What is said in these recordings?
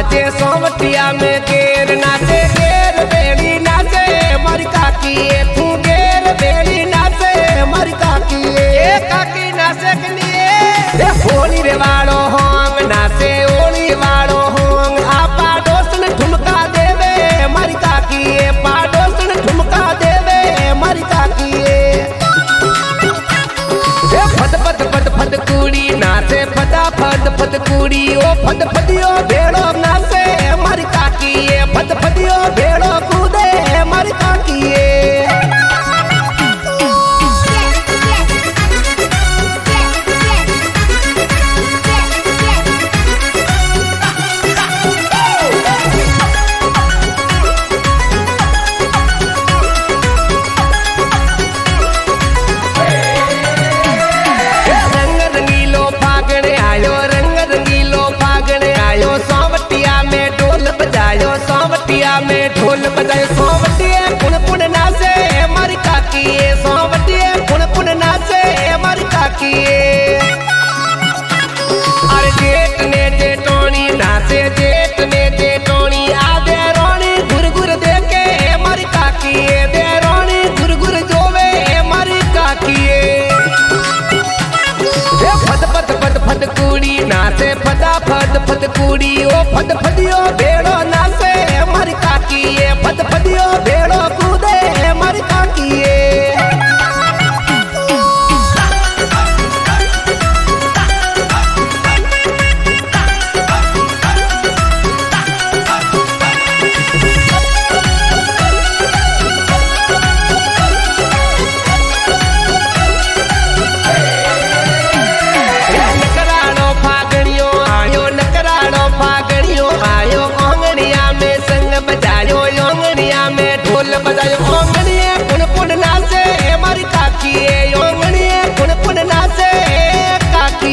बाजे सोवटिया में गेर नाचे गेर बेड़ी नाचे मारी काकी तू गेर बेड़ी नाचे मारी काकी नाचे कनिए होली रे वालो होंग नाचे होली वालो होंग आपा दोस्तन ठुमका देवे मारी काकी पाडोसन ठुमका देवे मारी काकी फद फद फद फद कुड़ी नाचे फदा फद फद कुड़ी ओ फद फदियो भेड़ो नाचे मारी काकी फद फदियो भेड़ो कूदे मारी काकी में ढोल बजाए सोवटिए पुन पुन नाचे मारी काकी सोवटिए पुन पुन नाचे मारी काकी अरे जेठ ने जेठोनी नाचे जेठ ने जेठोनी आदे रोनी गुर गुर देखे मारी काकी दे रोनी गुर गुर जोवे मारी काकी फद फद फद फद कुड़ी नाचे फदा फद फद कुड़ी ओ फद फदियो भेड़ो नाचे मारी काकी फद फदियो भेड़ो कूदे मारी काकी बजायो ओंगड़िए पुन पुन नाचे मारी काकी ओंगड़िए पुन पुन नाचे काकी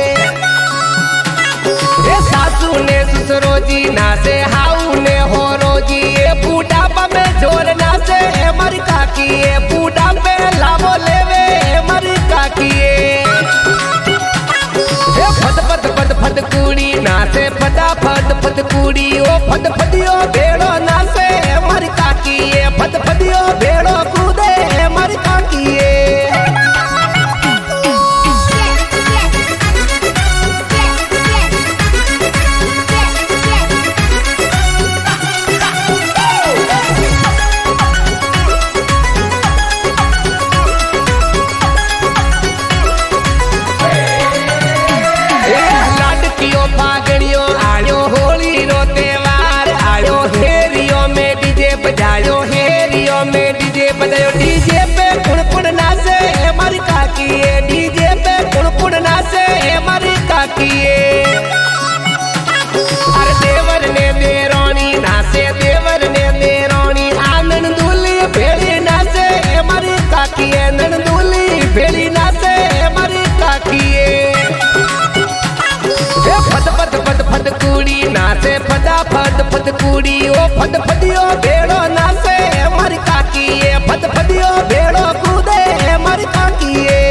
सासू ने ससुरो जी नाचे हाऊ ने हो रोजी बूढ़ापा में जोर नाचे मारी काकी बूढ़ा पे लाभो लेवे मारी काकी फद फद फद फद कुड़ी नाचे फदा फद फद कुड़ी ओ फद फदियो भेड़ो नाचे मारी काकी फद फदियो भेड़ो कूदे मारी काकी लाडकियों फागड़ियों आयो होली रो त्योहार आयो हेरियो में डीजे बजायो हेरियो में डीजे बजायो डीजे पे पुन पुन नाचे मारी काकी डीजे पे पुन पुन नाचे मारी काकी अरे देवर ने देरोनी नाचे देवर ने देरोनी आनंद दूली भेड़ी नाचे मारी काकी नन दूली भेड़ी नाचे मारी काकी फद फद फद फद कुड़ी नाचे फदा फद फद कुड़ी ओ फद फदियो भेड़ो नाचे मारी काकी फद फदियो भेड़ो कूदे मारी काकी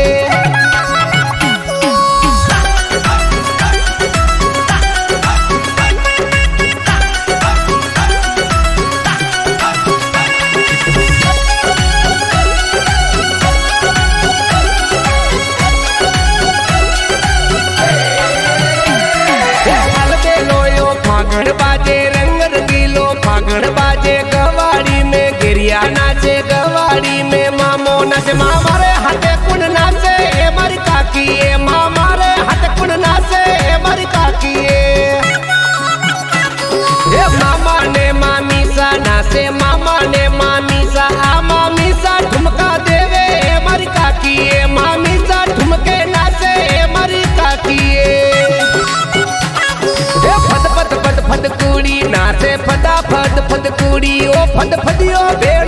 फागण बाजे रंग रंगीलो फागण बाजे गवाड़ी में गिरिया नाचे गवाड़ी में मामो नाचे मामा रे हाथे कुन नाचे मारी काकी मामा रे हाथे कुन नाचे मारी काकी मामा ने मामी सा नाचे मामा ने मामी सा आ मामी सा ठुमका देवे मारी काकी मामी सा ठुमके नाचे मारी काकी फद फद फद फद कुड़ी नाचे फदा फद फद कुड़ी ओ फद फदियो भेड़ो